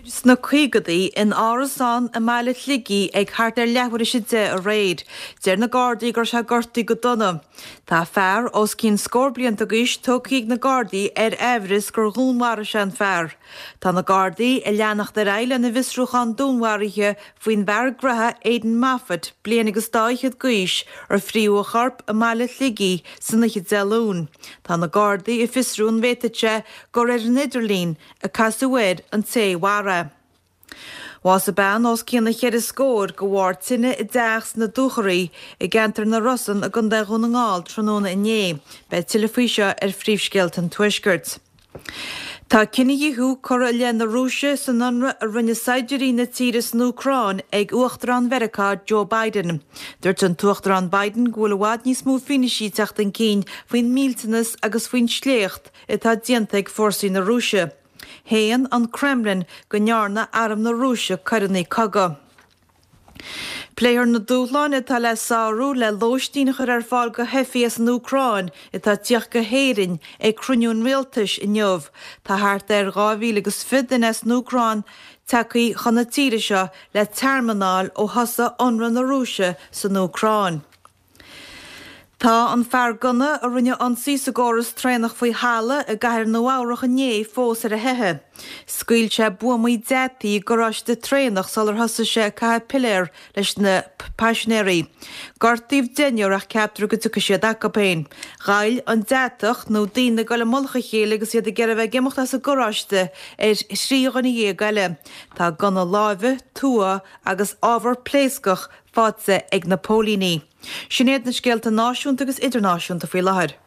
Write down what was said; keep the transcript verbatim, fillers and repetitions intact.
Sna chuigadaí in árasán a meile ligí ag thart ar lehar si de a réid, dear na Gardaí gur se gortaí go donna. Tá fearr os cín scór blianta gis tócaigh na Gardaí ar Everest gur gúnmhara se an fearr. Tá na Gardaí i leanach de réile na visrúchan dúnmharithe faoin bear gratha Aidan Moffat bliana agus dáichead gais ar phríú a charp a meile ligí san na delún. Tá na Gardaí i fisrún vétaite gur ar an Idirlín a casúid an té wara. Was a ban os cíanna chéad is scór go bhhar tinne i deachs na dúcharí i gentar na Rossan a gun deagún na ngáil tróna inné, be tilafíse ar phríomhsceilt an tuisgurt. Tá cinenne dhéú chur a lean na Rúise san nunra a rinne saidirí na tíras na Ucrán ag uachtarán Vericá Joe Biden. Dúirt an tuachtarán Biden ghfuil bhád níos mó finisí techt an cín faoin míltanas agus faoin sléocht itá dianta ag fórsaí na Rúise. Héan an Kremlin go nearna arm na Rúise chuirnaí coga. Pléir na dúláin itá le sáú le lóistíachar ar fáil go hefias an Ucrán itá tíoch go héirin ag cruniún réaltais i neomh. Tá thart ar gáhíle agus fidin as na Ucrán tacaí chuna tíre seo le terminál ó thosa ionra na Rúise san Ucrán. Tá an fear gunna a rinne an síosagóras trénach faoi hála a gaiir nó áireach a né fós ar a hethe. Scuil se buamaí détaí goráis de trénach sal ar thosa sé caithe piléir leis na paisinéirí. Gortaíomh deinear ach ceaptar go tucha siad acapéin. Ghail an déteach nó daoine go le molcha chéile agus iad a ggéir bheith gimeachta sa goráiste ar sríogan í gaile. Tá gana láimhe, tua agus ábhar pléiscach fáte ag na pólíní. Sinéad na scéalta náisiúnta agus idirnáisiúnta faoi láthair.